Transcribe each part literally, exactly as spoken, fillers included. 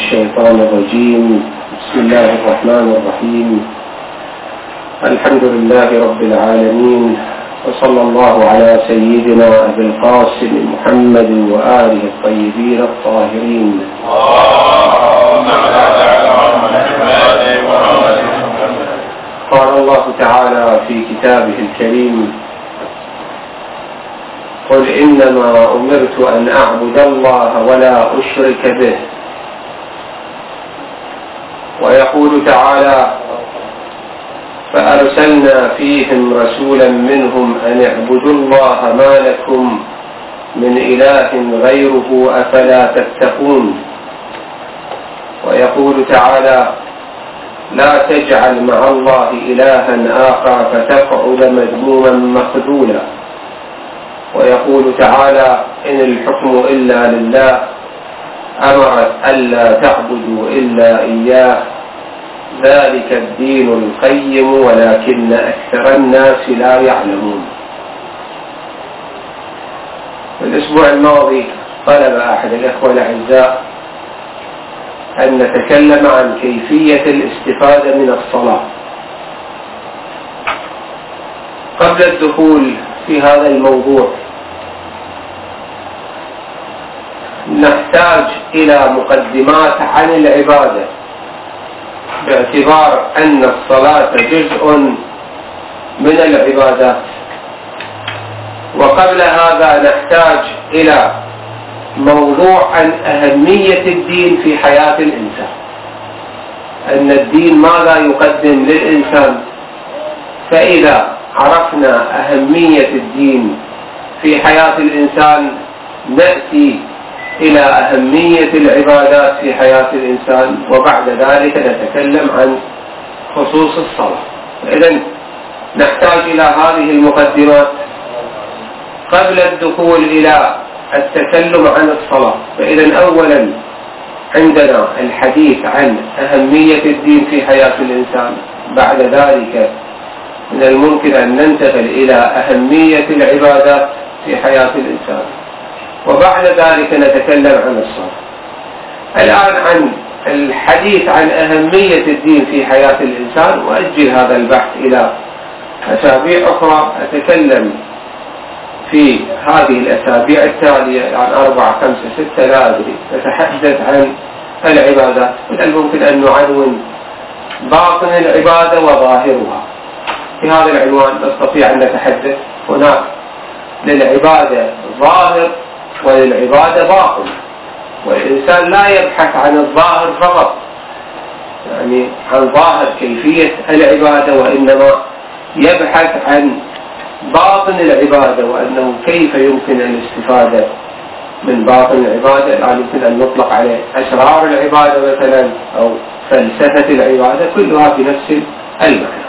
الشيطان الرجيم. بسم الله الرحمن الرحيم. الحمد لله رب العالمين، وصلى الله على سيدنا أبي القاسم محمد وآله الطيبين الطاهرين. قال الله تعالى في كتابه الكريم: قل إنما أمرت أن أعبد الله ولا أشرك به. ويقول تعالى: فأرسلنا فيهم رسولا منهم أن اعبدوا الله ما لكم من إله غيره أفلا تتقون. ويقول تعالى: لا تجعل مع الله إلها آخر فتقعد مذموما مخذولا. ويقول تعالى: إن الحكم إلا لله أمرت ألا تعبدوا إلا إياه ذلك الدين القيم ولكن أكثر الناس لا يعلمون. في الأسبوع الماضي طلب أحد الأخوة الأعزاء أن نتكلم عن كيفية الاستفادة من الصلاة. قبل الدخول في هذا الموضوع نحتاج إلى مقدمات عن العبادة، باعتبار أن الصلاة جزء من العبادات. وقبل هذا نحتاج إلى موضوع عن أهمية الدين في حياة الإنسان، أن الدين ماذا يقدم للإنسان. فإذا عرفنا أهمية الدين في حياة الإنسان نأتي إلى أهمية العبادات في حياة الإنسان، وبعد ذلك نتكلم عن خصوص الصلاة. إذن نحتاج إلى هذه المقدمات قبل الدخول إلى التكلم عن الصلاة. فإذن أولا عندنا الحديث عن أهمية الدين في حياة الإنسان، بعد ذلك من الممكن أن ننتقل إلى أهمية العبادات في حياة الإنسان، وبعد ذلك نتكلم عن الصلاة. الآن عن الحديث عن أهمية الدين في حياة الإنسان، وأجل هذا البحث إلى أسابيع أخرى. أتكلم في هذه الأسابيع التالية عن أربعة خمسة ستة لا أدري، نتحدث عن العبادات. من الممكن أن نعنون باطن العبادة وظاهرها. في هذا العنوان نستطيع أن نتحدث. هناك للعبادة ظاهر وللعبادة باطن، والإنسان لا يبحث عن الظاهر فقط، يعني عن ظاهر كيفية العبادة، وإنما يبحث عن باطن العبادة، وأنه كيف يمكن الاستفادة من باطن العبادة. لا يمكن أن نطلق عليه أسرار العبادة مثلا أو فلسفة العبادة، كلها بنفس المعنى.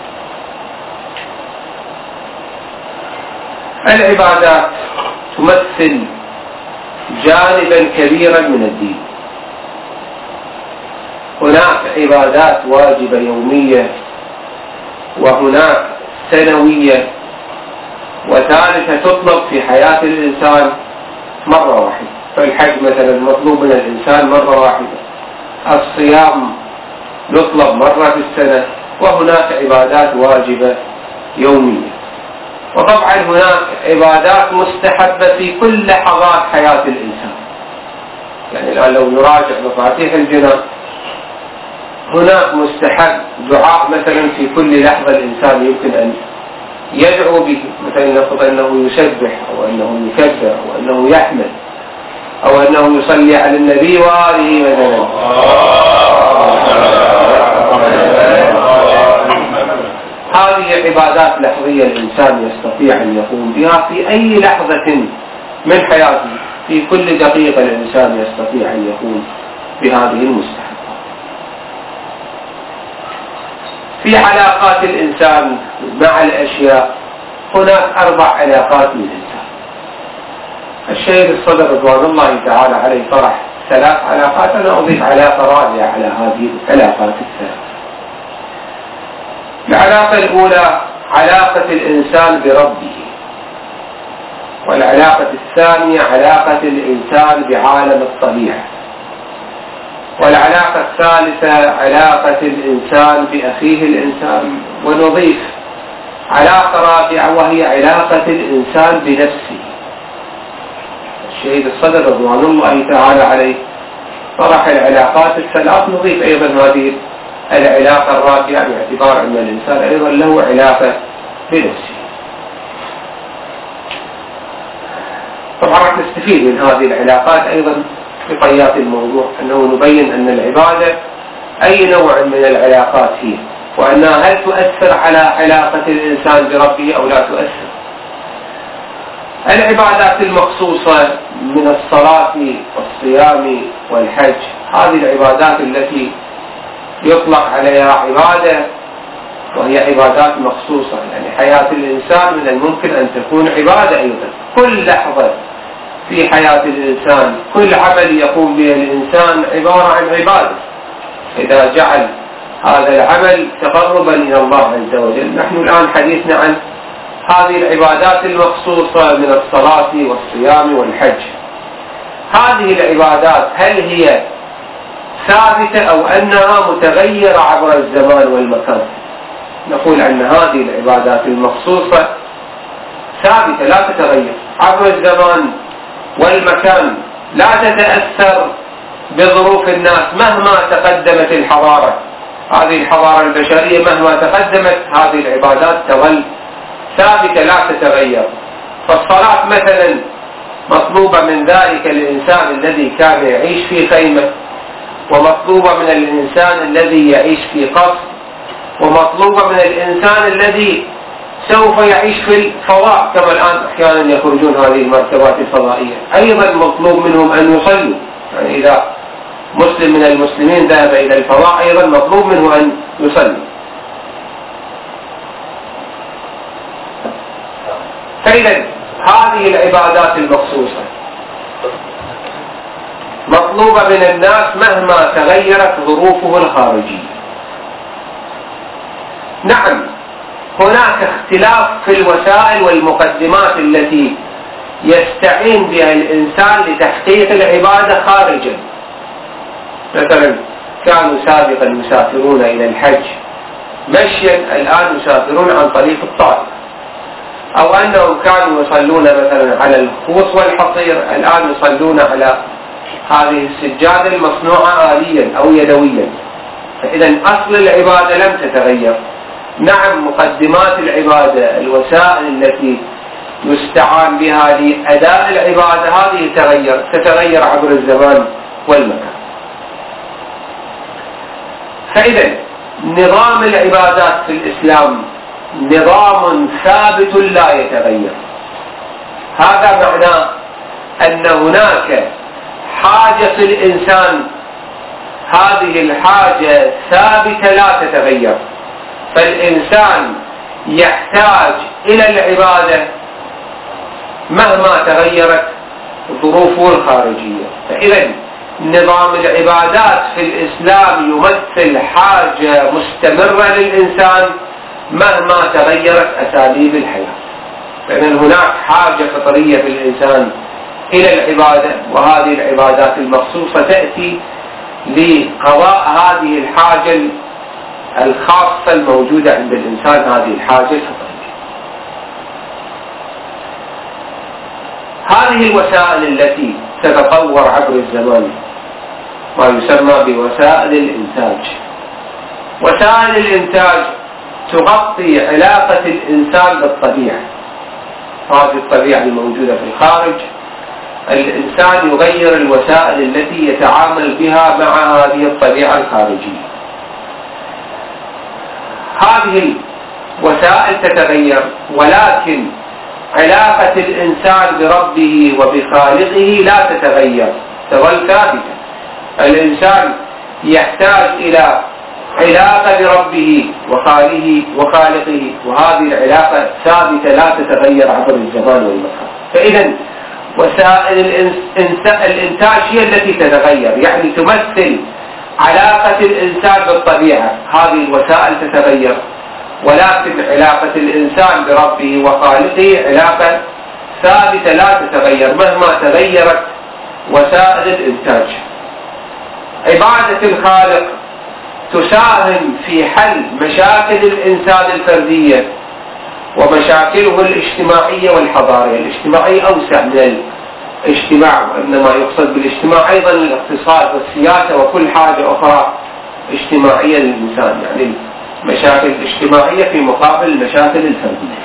العبادات تمثل جانبا كبيرا من الدين. هناك عبادات واجبة يومية، وهناك سنوية، وثالثة تطلب في حياة الإنسان مرة واحدة. فالحج مثلا مطلوب من الإنسان مرة واحدة، الصيام يطلب مرة في السنة، وهناك عبادات واجبة يومية. وطبعا هناك عبادات مستحبة في كل لحظات حياة الإنسان. يعني الآن لو نراجع مفاتيح الجنان، هناك مستحب دعاء مثلا في كل لحظة الإنسان يمكن أن يدعو به، مثلا نقول أنه يسبح، أو أنه يكبر، أو أنه يحمد، أو أنه يصلي على النبي وآله مثلا. هذه عبادات لحظية الإنسان يستطيع أن يقوم بها في أي لحظة من حياته. في كل دقيقة الإنسان يستطيع أن يقوم بهذه المستحبات. في علاقات الإنسان مع الأشياء هناك أربع علاقات للإنسان. الشيخ الصدر رضوان الله تعالى عليه طرح ثلاث علاقات، أنا أضيف علاقة رابعة على هذه العلاقات الثلاث. العلاقة الأولى علاقة الإنسان بربه، والعلاقة الثانية علاقة الإنسان بعالم الطبيعة، والعلاقة الثالثة علاقة الإنسان بأخيه الإنسان، ونضيف علاقة رابعة وهي علاقة الإنسان بنفسه. الشهيد الصدر رضوان الله تعالى عليه طرح العلاقات الثلاث، نضيف أيضا هذه العلاقة الرابعة باعتبار أن الإنسان أيضا له علاقة بنفسه. طبعا راح نستفيد من هذه العلاقات أيضا في طيات الموضوع، أنه نبين أن العبادة أي نوع من العلاقات هي، وأنها هل تؤثر على علاقة الإنسان بربه أو لا تؤثر. العبادات المخصوصة من الصلاة والصيام والحج، هذه العبادات التي يطلق عليها عبادة وهي عبادات مخصوصة، يعني حياة الإنسان من الممكن أن تكون عبادة أيضا. كل لحظة في حياة الإنسان، كل عمل يقوم به الإنسان عبارة عن عبادة، إذا جعل هذا العمل تقربا إلى الله عز وجل. نحن الآن حديثنا عن هذه العبادات المخصوصة من الصلاة والصيام والحج. هذه العبادات هل هي ثابتة أو أنها متغيرة عبر الزمان والمكان؟ نقول أن هذه العبادات المخصوصة ثابتة لا تتغير عبر الزمان والمكان، لا تتأثر بظروف الناس مهما تقدمت الحضارة. هذه الحضارة البشرية مهما تقدمت هذه العبادات تظل ثابتة لا تتغير. فالصلاة مثلا مطلوبة من ذلك الإنسان الذي كان يعيش في خيمة، ومطلوبة من الإنسان الذي يعيش في قصر، ومطلوبة من الإنسان الذي سوف يعيش في الفضاء، كما الآن أحيانا يخرجون هذه المركبات الفضائية، أيضا مطلوب منهم أن يصلوا. يعني إذا مسلم من المسلمين ذهب إلى الفضاء أيضا مطلوب منه أن يصلي. فإذا هذه العبادات المخصوصة مطلوبة من الناس مهما تغيرت ظروفه الخارجية. نعم هناك اختلاف في الوسائل والمقدمات التي يستعين بها الإنسان لتحقيق العبادة خارجا. مثلا كانوا سابقا يسافرون إلى الحج مشيا، الآن يسافرون عن طريق الطائرة، أو أنهم كانوا يصلون مثلا على الخوص والحصير، الآن يصلون على هذه السجادة المصنوعة آليا أو يدويا. فإذا أصل العبادة لم تتغير. نعم مقدمات العبادة، الوسائل التي يستعان بها لأداء العبادة هذه تغير تتغير عبر الزمان والمكان. فإذا نظام العبادات في الإسلام نظام ثابت لا يتغير. هذا معناه أن هناك حاجة في الإنسان، هذه الحاجة ثابتة لا تتغير. فالإنسان يحتاج إلى العبادة مهما تغيرت ظروفه الخارجية. فإذا نظام العبادات في الإسلام يمثل حاجة مستمرة للإنسان مهما تغيرت أساليب الحياة. فإذا هناك حاجة فطرية في الإنسان إلى العبادة، وهذه العبادات المخصوصة تأتي لقضاء هذه الحاجة الخاصة الموجودة عند الإنسان، هذه الحاجة الفطرية. هذه الوسائل التي تتطور عبر الزمان ما يسمى بوسائل الإنتاج. وسائل الإنتاج تغطي علاقة الإنسان بالطبيعة، هذه الطبيعة الموجودة في الخارج. الإنسان يغير الوسائل التي يتعامل بها مع هذه الطبيعة الخارجية. هذه الوسائل تتغير، ولكن علاقة الإنسان بربه وبخالقه لا تتغير، تظل ثابتة. الإنسان يحتاج إلى علاقة بربه وخالقه وخالقه، وهذه العلاقة ثابتة لا تتغير عبر الزمان والمكان. فإذا وسائل الإنتاج هي التي تتغير، يعني تمثل علاقة الإنسان بالطبيعة. هذه الوسائل تتغير، ولكن علاقة الإنسان بربه وخالقه علاقة ثابتة لا تتغير مهما تغيرت وسائل الإنتاج. عبادة الخالق تساهم في حل مشاكل الإنسان الفردية ومشاكله الاجتماعية والحضارية. الاجتماعية أوسع من الاجتماع، إنما يقصد بالاجتماع أيضا الاقتصاد والسياسة وكل حاجة أخرى اجتماعية للإنسان، يعني المشاكل الاجتماعية في مقابل المشاكل الفردية.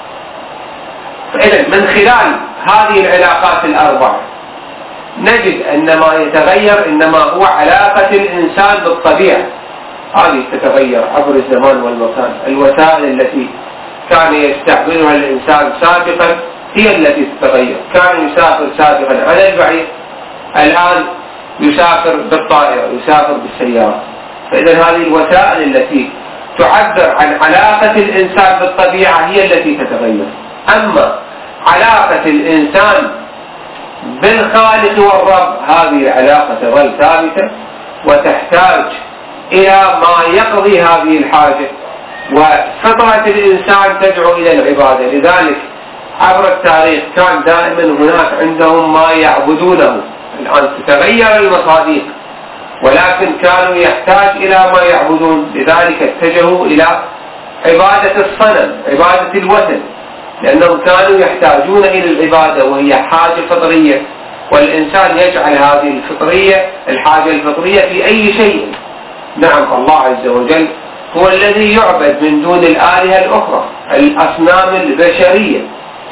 فإذا من خلال هذه العلاقات الأربعة نجد أن ما يتغير إنما هو علاقة الإنسان بالطبيعة، هذه تتغير عبر الزمان والمكان. الوسائل التي كان يستعملها الإنسان سابقا هي التي تتغير، كان يسافر سابقا على البعير، الآن يسافر بالطائرة، يسافر بالسيارة. فإذا هذه الوسائل التي تعبر عن علاقة الإنسان بالطبيعة هي التي تتغير. أما علاقة الإنسان بالخالق والرب هذه العلاقة تظل ثابتة وتحتاج إلى ما يقضي هذه الحاجة، وفطرة الإنسان تدعو إلى العبادة. لذلك عبر التاريخ كان دائما هناك عندهم ما يعبدونه. الآن تتغير المصادق ولكن كانوا يحتاج إلى ما يعبدون، لذلك اتجهوا إلى عبادة الصنم، عبادة الوثن، لأنهم كانوا يحتاجون إلى العبادة وهي حاجة فطرية، والإنسان يجعل هذه الفطرية الحاجة الفطرية في أي شيء. نعم الله عز وجل هو الذي يعبد من دون الآلهة الأخرى، الأصنام البشرية،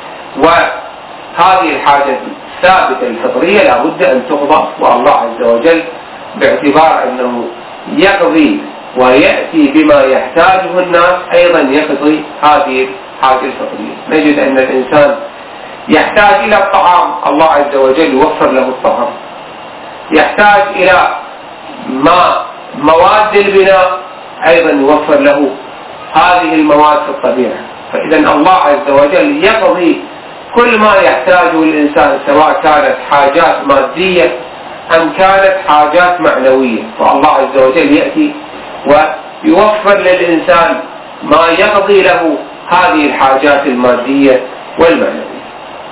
وهذه الحاجة الثابتة الفطرية لابد أن تقضى، والله عز وجل باعتبار أنه يقضي ويأتي بما يحتاجه الناس أيضا يقضي هذه الحاجة الفطرية. نجد أن الإنسان يحتاج إلى الطعام، الله عز وجل يوفر له الطعام. يحتاج إلى ما مواد البناء، أيضا يوفر له هذه المواد في الطبيعة. فإذا الله عز وجل يقضي كل ما يحتاجه الإنسان، سواء كانت حاجات مادية أم كانت حاجات معنوية، فالله عز وجل يأتي ويوفر للإنسان ما يقضي له هذه الحاجات المادية والمعنوية.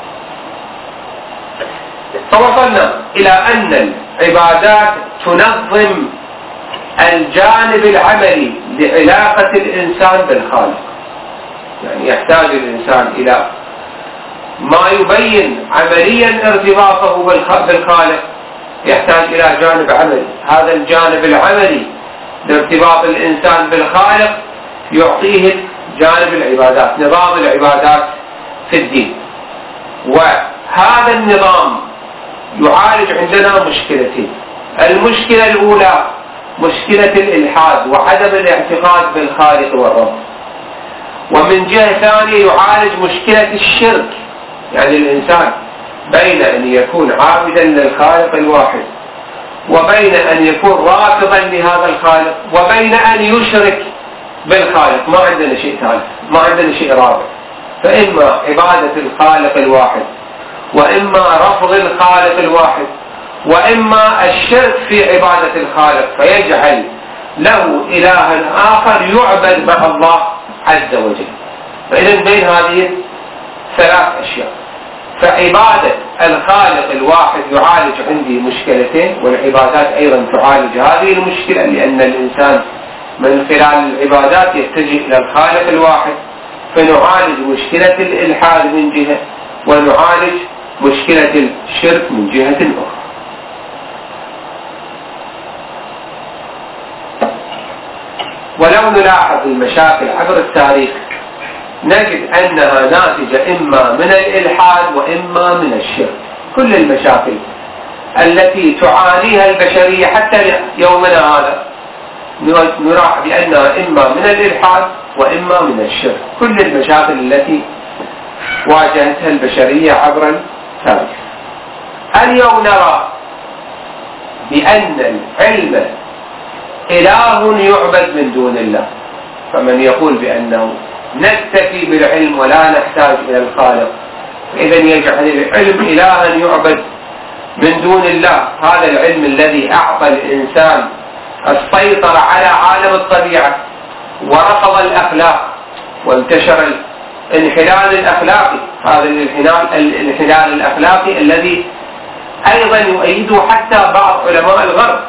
فوصلنا إلى أن العبادات تنظم الجانب العملي لعلاقة الإنسان بالخالق، يعني يحتاج الإنسان إلى ما يبين عمليا ارتباطه بالخالق، يحتاج إلى جانب عملي. هذا الجانب العملي لارتباط الإنسان بالخالق يعطيه جانب العبادات، نظام العبادات في الدين. وهذا النظام يعالج عندنا مشكلتين. المشكلة الأولى مشكلة الإلحاد وعدم الاعتقاد بالخالق والرب، ومن جهة ثانية يعالج مشكلة الشرك، يعني الإنسان بين أن يكون عابدا للخالق الواحد وبين أن يكون رافضا لهذا الخالق وبين أن يشرك بالخالق. ما عندنا شيء ثالث، ما عندنا شيء رابع. فإما عبادة الخالق الواحد، وإما رفض الخالق الواحد، وإما الشرك في عبادة الخالق فيجعل له إلها آخر يعبد مع الله عز وجل. فإذا بين هذه ثلاث أشياء. فعبادة الخالق الواحد يعالج عندي مشكلتين، والعبادات أيضا تعالج هذه المشكلة، لأن الإنسان من خلال العبادات يتجه إلى الخالق الواحد، فنعالج مشكلة الإلحاد من جهة، ونعالج مشكلة الشرك من جهة أخرى. ولو نلاحظ المشاكل عبر التاريخ نجد أنها ناتجة إما من الإلحاد وإما من الشرك. كل المشاكل التي تعانيها البشرية حتى يومنا هذا نرى بأنها إما من الإلحاد وإما من الشرك. كل المشاكل التي واجهتها البشرية عبر التاريخ. اليوم نرى بأن العلم إله يعبد من دون الله، فمن يقول بأنه نكتفي بالعلم ولا نحتاج إلى الخالق، إذا يجعل العلم إلها يعبد من دون الله. هذا العلم الذي أعطى الإنسان السيطرة على عالم الطبيعة ورفض الأخلاق وانتشر الانحلال الأخلاقي، هذا الانحلال, الانحلال الأخلاقي الذي أيضا يؤيده حتى بعض علماء الغرب،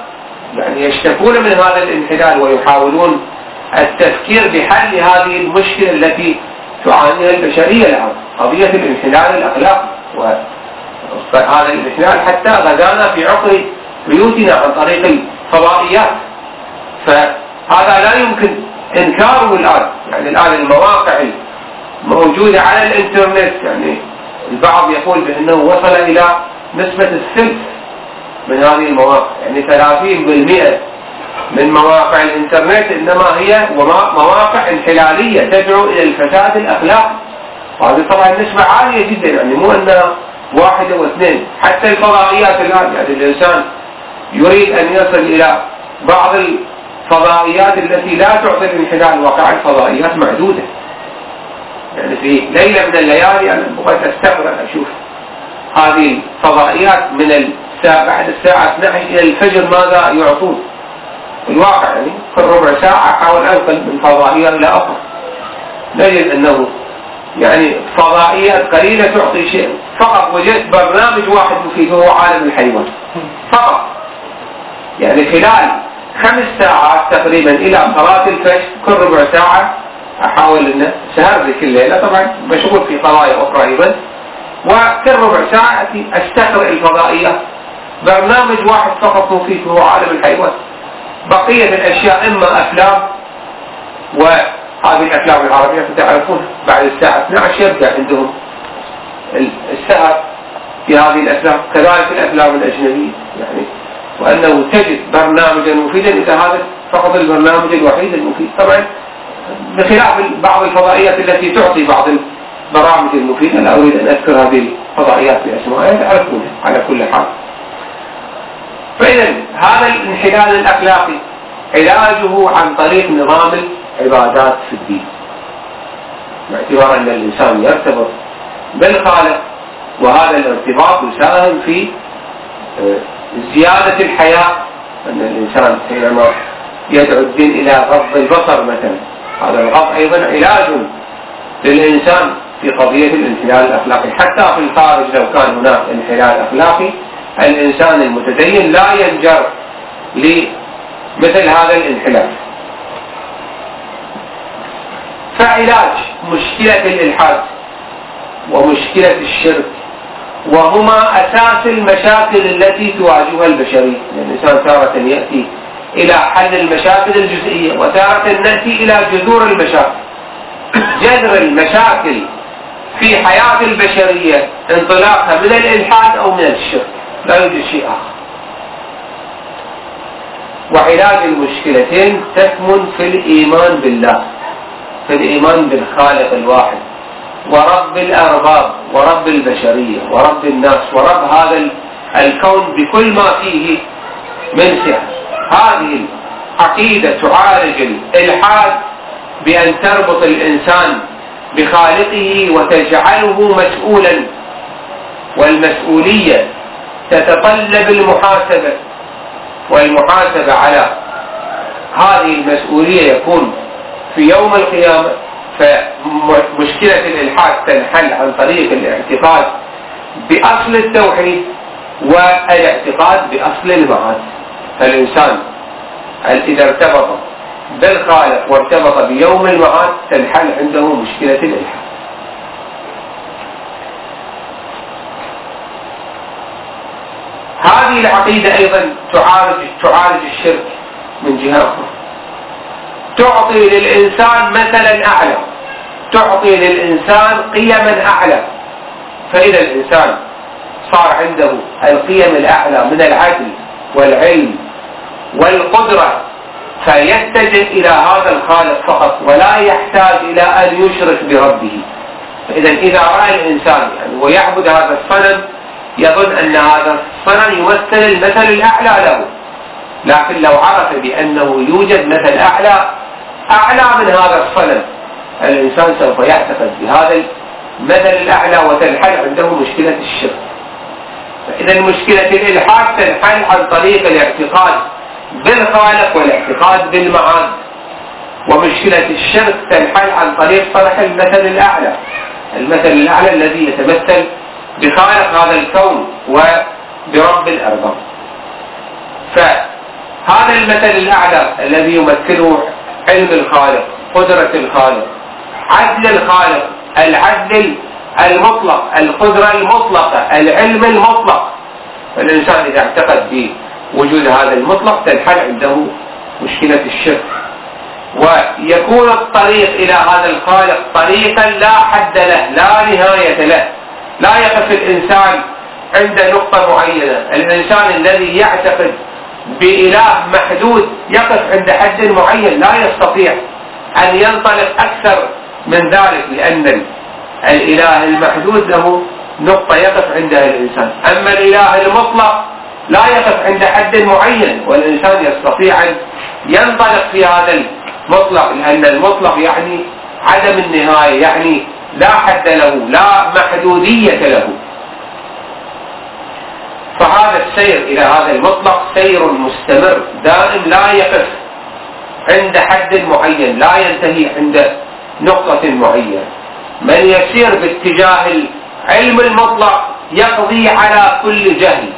يعني يشتكون من هذا الانحلال ويحاولون التفكير بحل هذه المشكلة التي تعانيها البشرية الآن، قضية الانحلال الأخلاقي. وهذا الانحلال حتى غزانا في عقر بيوتنا عن طريق الفضائيات، فهذا لا يمكن إنكاره الآن. يعني الآن المواقع الموجودة على الإنترنت، يعني البعض يقول بأنه وصل إلى نسبة الثلث من هذه المواقع، يعني ثلاثين بالمئة من مواقع الإنترنت إنما هي مواقع انحلالية تدعو إلى الفساد الأخلاقي. وهذه طبعا نسبة عالية جدا، يعني مو أنها واحدة واثنين. حتى الفضائيات الآن، يعني الإنسان يريد أن يصل إلى بعض الفضائيات التي لا تعطي الانحلال، وقع الفضائيات معدودة. يعني في ليلة من الليالي أنا بغيت أستغرب أشوف هذه الفضائيات من الساعة بعد الساعة اثنتي عشرة إلى الفجر ماذا يعطون في الواقع. يعني كل ربع ساعة أحاول أنقل من فضائية إلى أخرى، نجد أنه يعني فضائيات قليلة تعطي شيء. فقط وجدت برنامج واحد مفيد وهو عالم الحيوان فقط، يعني خلال خمس ساعات تقريبا إلى صلاة الفجر كل ربع ساعة أحاول أن سهر ذيك الليلة، طبعا مشغول في قضايا أخرى أيضا، وكل ربع ساعة أستقرأ الفضائية برنامج واحد فقط مفيد وهو عالم الحيوان. بقية الأشياء إما أفلام، وهذه الأفلام العربية تعرفون بعد الساعة اثنتي عشرة يبدأ عندهم السهر في هذه الأفلام، كذلك الأفلام الأجنبية. يعني وأنه تجد برنامجا مفيدا إذا هذا فقط البرنامج الوحيد المفيد، طبعا بخلاف بعض الفضائيات التي تعطي بعض البرامج المفيدة. لا أريد أن أذكر هذه الفضائيات بأسمائها، تعرفونها على كل حال. فإذا هذا الانحلال الأخلاقي علاجه عن طريق نظام العبادات في الدين، باعتبار أن الإنسان يرتبط بالخالق، وهذا الارتباط يساهم في زيادة الحياة. أن الإنسان حينما يدعو الدين إلى غض البصر مثلا، هذا الغض أيضا علاج للإنسان في قضية الانحلال الأخلاقي. حتى في الخارج لو كان هناك انحلال أخلاقي، الإنسان المتدين لا ينجر لمثل هذا الانحلال. فعلاج مشكلة الإلحاد ومشكلة الشرك، وهما أساس المشاكل التي تواجهها البشرية. الإنسان تارة يأتي إلى حل المشاكل الجزئية، وتارة نأتي إلى جذور المشاكل. جذر المشاكل في حياة البشرية انطلاقها من الإلحاد أو من الشرك، لا يوجد شيء آخر. وعلاج المشكلتين تكمن في الإيمان بالله، في الإيمان بالخالق الواحد ورب الأرباب ورب البشرية ورب الناس ورب هذا الكون بكل ما فيه من سعة. هذه العقيدة تعالج الإلحاد بأن تربط الإنسان بخالقه وتجعله مسؤولا، والمسؤولية تتطلب المحاسبة، والمحاسبة على هذه المسؤولية يكون في يوم القيامة. فمشكلة الإلحاد تنحل عن طريق الاعتقاد بأصل التوحيد والاعتقاد بأصل المعاد. فالإنسان إذا ارتبط بالخالق وارتبط بيوم المعاد تنحل عنده مشكلة الإلحاد. هذه العقيدة أيضا تعالج تعالج الشرك من جهة أخرى، تعطي للإنسان مثلا أعلى، تعطي للإنسان قيما أعلى. فإذا الإنسان صار عنده القيم الأعلى من العدل والعلم والقدرة، فيتجه إلى هذا الخالق فقط ولا يحتاج إلى أن يشرك بربه. فإذا إذا رأى الإنسان يعني ويعبد هذا الصنم يظن أن هذا الصنم يمثل المثل الأعلى له، لكن لو عرف بأنه يوجد مثل أعلى أعلى من هذا الصنم، الإنسان سوف يعتقد بهذا المثل الأعلى وتنحل عنده مشكلة الشرك. فإذا مشكلة الإلحاد تنحل عن طريق الاعتقاد بالخالق والاعتقاد بالمعاد، ومشكلة الشرك تنحل عن طريق طرح المثل الأعلى، المثل الأعلى الذي يتمثل بخالق هذا الكون وبرب الأرباب. هذا المثل الأعلى الذي يمثله علم الخالق، قدرة الخالق، عدل الخالق، العدل المطلق، القدرة المطلقة، العلم المطلق. فالإنسان إذا اعتقد بوجود هذا المطلق تنحل عنده مشكلة الشرك، ويكون الطريق إلى هذا الخالق طريقا لا حد له لا نهاية له. لا يقف الإنسان عند نقطة معينة. الإنسان الذي يعتقد بإله محدود يقف عند حد معين، لا يستطيع أن ينطلق أكثر من ذلك، لأن الإله المحدود له نقطة يقف عندها الإنسان. أما الإله المطلق لا يقف عند حد معين، والإنسان يستطيع أن ينطلق في هذا المطلق، لأن المطلق يعني عدم النهاية، يعني لا حد له لا محدودية له. فهذا السير إلى هذا المطلق سير مستمر دائم لا يقف عند حد معين، لا ينتهي عند نقطة معينة. من يسير باتجاه العلم المطلق يقضي على كل جهل،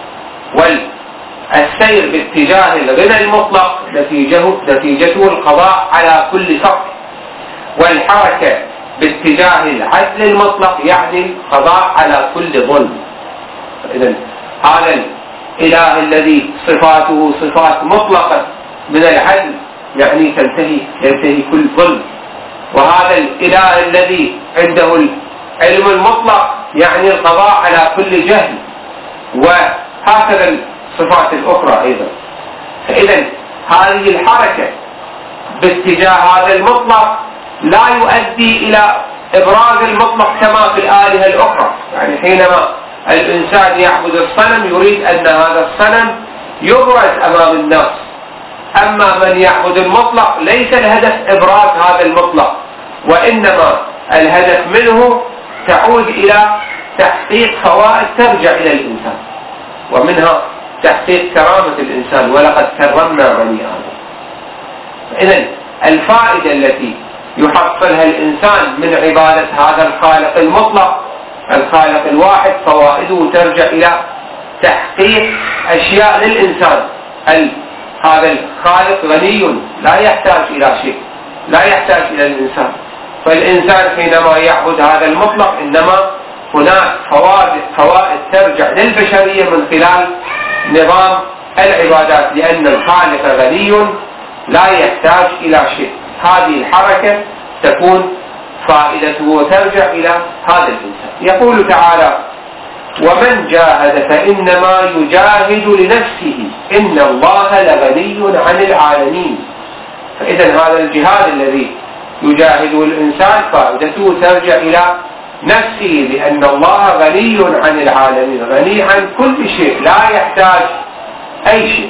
والسير باتجاه الغنى المطلق نتيجته, نتيجته القضاء على كل فقر، والحركة باتجاه العدل المطلق يعني القضاء على كل ظلم. إذن هذا الإله الذي صفاته صفات مطلقة من العدل يعني تنتهي ينتهي كل ظلم، وهذا الإله الذي عنده العلم المطلق يعني القضاء على كل جهل، وهكذا الصفات الأخرى أيضا. فإذا هذه الحركة باتجاه هذا المطلق لا يؤدي إلى إبراز المطلق كما في الآلهة الأخرى. يعني حينما الإنسان يعبد الصنم يريد أن هذا الصنم يبرز أمام الناس، أما من يعبد المطلق ليس الهدف إبراز هذا المطلق، وإنما الهدف منه تعود إلى تحقيق فوائد ترجع إلى الإنسان، ومنها تحقيق كرامة الإنسان، ولقد كرمنا بني آدم. إذن الفائدة التي يحصلها الإنسان من عبادة هذا الخالق المطلق الخالق الواحد فوائده ترجع إلى تحقيق أشياء للإنسان. هذا الخالق غني لا يحتاج إلى شيء، لا يحتاج إلى الإنسان. فالإنسان حينما يعبد هذا المطلق إنما هناك فوائد, فوائد ترجع للبشرية من خلال نظام العبادات، لأن الخالق غني لا يحتاج إلى شيء. هذه الحركة تكون فائدته وترجع إلى هذا الإنسان. يقول تعالى: ومن جاهد فإنما يجاهد لنفسه إن الله لغني عن العالمين. فإذا هذا الجهاد الذي يجاهده الإنسان فائدته ترجع إلى نفسه، لأن الله غني عن العالمين، غني عن كل شيء، لا يحتاج أي شيء.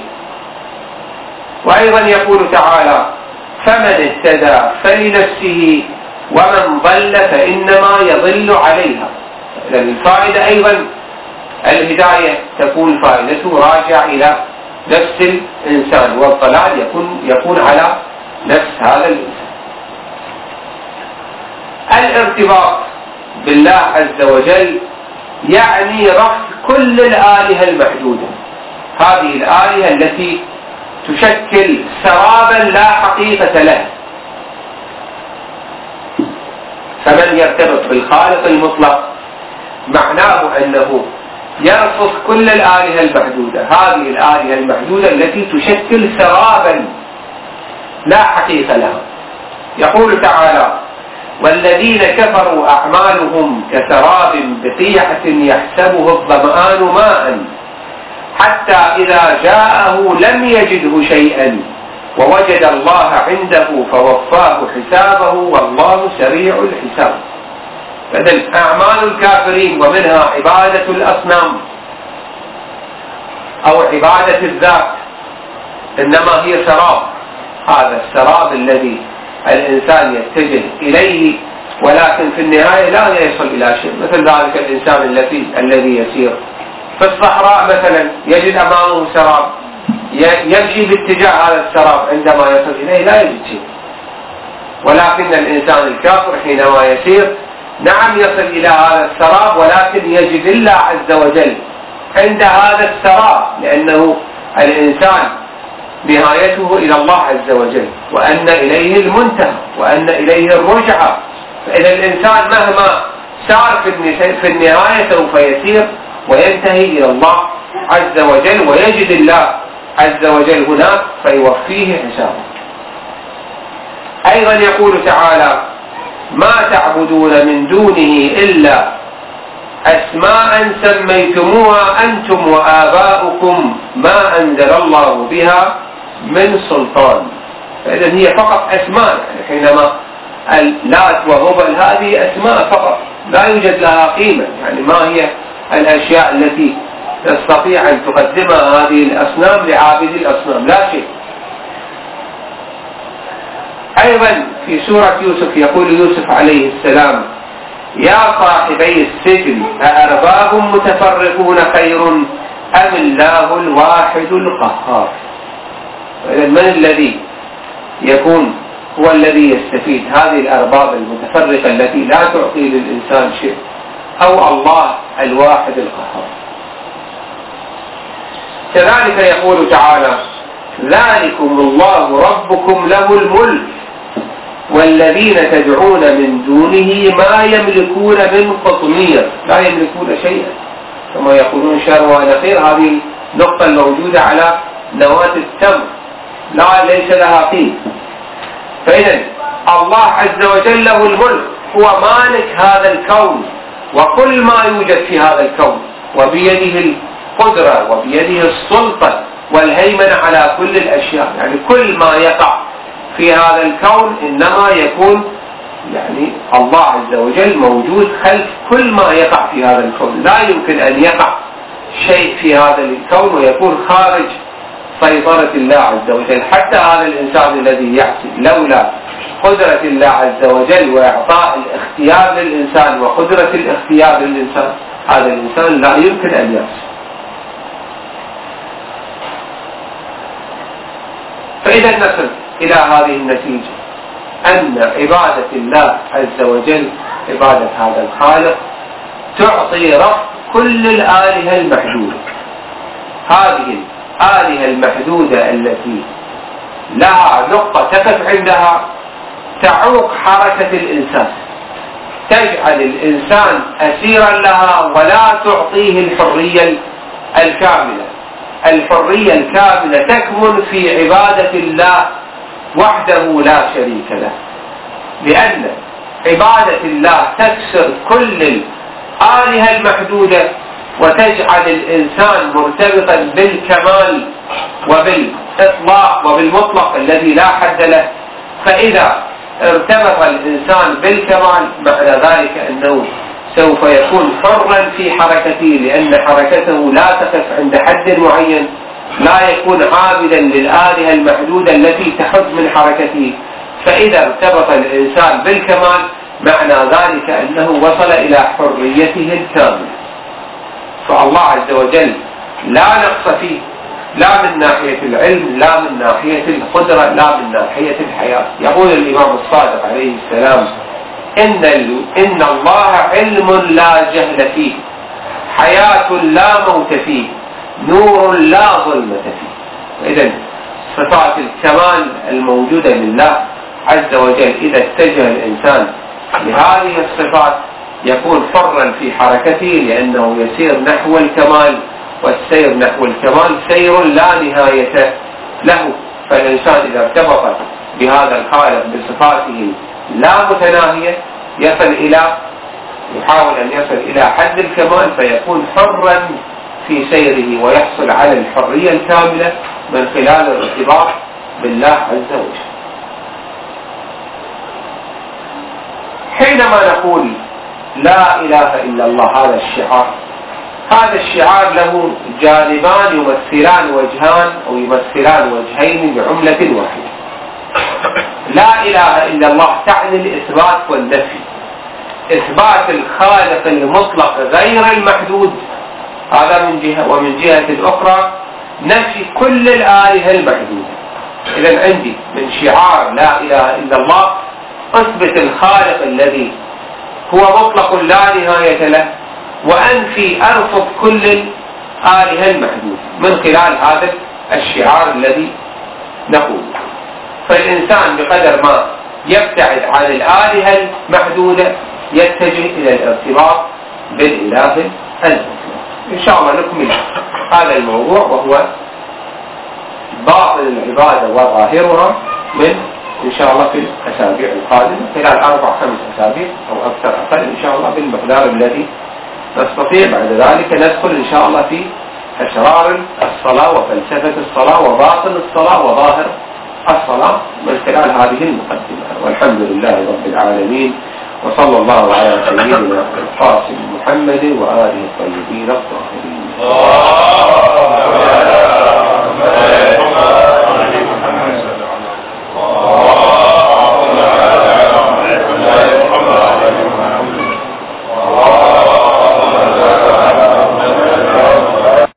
وأيضا يقول تعالى: فمن اهتدى فلنفسه ومن ضل فإنما يضل عليها. لأن الفائدة أيضا الهداية تكون فائدته راجع إلى نفس الإنسان، والضلال يكون يكون على نفس هذا الإنسان. الارتباط بالله عز وجل يعني رفض كل الآلهة المحدودة، هذه الآلهة التي تشكل سرابا لا حقيقة له. فمن يرتبط بالخالق المطلق معناه أنه يرفض كل الآلهة المحدودة، هذه الآلهة المحدودة التي تشكل سرابا لا حقيقة لها. يقول تعالى: والذين كفروا أعمالهم كسراب بقيعة يحسبه الظمآن ماء حتى إذا جاءه لم يجده شيئا ووجد الله عنده فوفاه حسابه والله سريع الحساب. فإذن أعمال الكافرين ومنها عبادة الأصنام أو عبادة الذات إنما هي سراب، هذا السراب الذي الإنسان يتجه إليه ولكن في النهاية لا يصل إلى شيء. مثل ذلك الإنسان الذي الذي يسير في الصحراء مثلا يجد أمامه سراب، يمشي باتجاه هذا السراب، عندما يصل إليه لا يجد شيء. ولكن الإنسان الكافر حينما يسير نعم يصل إلى هذا السراب، ولكن يجد الله عز وجل عند هذا السراب، لأنه الإنسان نهايته إلى الله عز وجل، وأن إليه المنتهى، وأن إليه الرجعة. فإذا الإنسان مهما سار في النهاية سوف يسير وينتهي إلى الله عز وجل، ويجد الله عز وجل هناك فيوفيه حسابه. أيضا يقول تعالى: ما تعبدون من دونه إلا أسماء سميتموها أنتم وآباؤكم ما أنزل الله بها من سلطان. فإذا هي فقط أسماء، يعني حينما اللات وهبل هذه أسماء فقط لا يوجد لها قيمة، يعني ما هي الأشياء التي تستطيع أن تقدمها هذه الأصنام لعابدي الأصنام؟ لا شيء. أيضا في سورة يوسف يقول يوسف عليه السلام: يا صاحبي السجن أأرباب متفرقون خير أم الله الواحد القهار؟ إذن من الذي يكون هو الذي يستفيد؟ هذه الأرباب المتفرقة التي لا تعطي للإنسان شيء، أو الله الواحد القهار؟ كذلك يقول تعالى: ذلكم الله ربكم له الملك والذين تدعون من دونه ما يملكون من قطمير. لا يملكون شيئا، كما يقولون شر ونقير. هذه النقطة الموجودة على نواة التمر لا ليس لها قيمة. فإذا الله عز وجل له الملك، هو مالك هذا الكون وكل ما يوجد في هذا الكون، وبيده القدرة وبيده السلطة والهيمنة على كل الأشياء. يعني كل ما يقع في هذا الكون إنما يكون يعني الله عز وجل موجود خلف كل ما يقع في هذا الكون. لا يمكن أن يقع شيء في هذا الكون ويكون خارج سيطرة الله عز وجل. حتى هذا الإنسان الذي يعصي، لولا قدرة الله عز وجل وإعطاء الاختيار للإنسان وقدرة الاختيار للإنسان، هذا الإنسان لا يمكن أن يعصي. فإذا نصل إلى هذه النتيجة أن عبادة الله عز وجل، عبادة هذا الخالق، تعطي رفض كل الآلهة المحدودة. هذه الآلهة المحدودة التي لها نقطة تقف عندها تعوق حركة الإنسان، تجعل الإنسان أسيرا لها ولا تعطيه الحرية الكاملة. الحرية الكاملة تكمن في عبادة الله وحده لا شريك له، لأن عبادة الله تكسر كل الآلهة المحدودة وتجعل الإنسان مرتبطا بالكمال وبالإطلاق وبالمطلق الذي لا حد له. فإذا ارتبط الإنسان بالكمال معنى ذلك أنه سوف يكون حرا في حركته، لأن حركته لا تقف عند حد معين، لا يكون عابدا للآلهة المحدودة التي تحد من حركته. فإذا ارتبط الإنسان بالكمال معنى ذلك أنه وصل إلى حريته الكاملة. فالله عز وجل لا نقص فيه، لا من ناحية العلم، لا من ناحية القدرة، لا من ناحية الحياة. يقول الإمام الصادق عليه السلام: إن, إن الله علم لا جهل فيه، حياة لا موت فيه، نور لا ظلمة فيه. إذن صفات الكمال الموجودة لله عز وجل إذا اتجه الإنسان لهذه الصفات يكون حرا في حركته، لأنه يسير نحو الكمال، والسير نحو الكمال سير لا نهاية له. فالإنسان إذا ارتبط بهذا الخالق بصفاته لا متناهية يصل إلى يحاول أن يصل إلى حد الكمال، فيكون حرا في سيره ويحصل على الحرية الكاملة من خلال الارتباط بالله عز وجل. حينما نقول لا إله إلا الله، هذا الشعار هذا الشعار له جانبان يمثلان وجهان أو يمثلان وجهين بعملة واحدة. لا إله إلا الله تعني الإثبات والنفي، إثبات الخالق المطلق غير المحدود، هذا من جهة، ومن جهة أخرى نفي كل الآلهة المحدودة. إذن عندي من شعار لا إله إلا الله أثبت الخالق الذي هو مطلق لا نهاية له، وأنفي أرفض كل الآلهة المحدودة من خلال هذا الشعار الذي نقول. فالإنسان بقدر ما يبتعد عن الآلهة المحدودة يتجه إلى الارتباط بالإله المطلق. إن شاء الله نكمل هذا الموضوع وهو باطن العبادة وظاهرها من إن شاء الله في الأسابيع القادمة خلال أربع خمس أسابيع أو أكثر أقل إن شاء الله بالمقدار الذي نستطيع. بعد ذلك ندخل إن شاء الله في أسرار الصلاة وفلسفة الصلاة وباطن الصلاة وظاهر الصلاة من خلال هذه المقدمة. والحمد لله رب العالمين، وصلى الله على سيدنا القاسم محمد وآله الطيبين الطاهرين.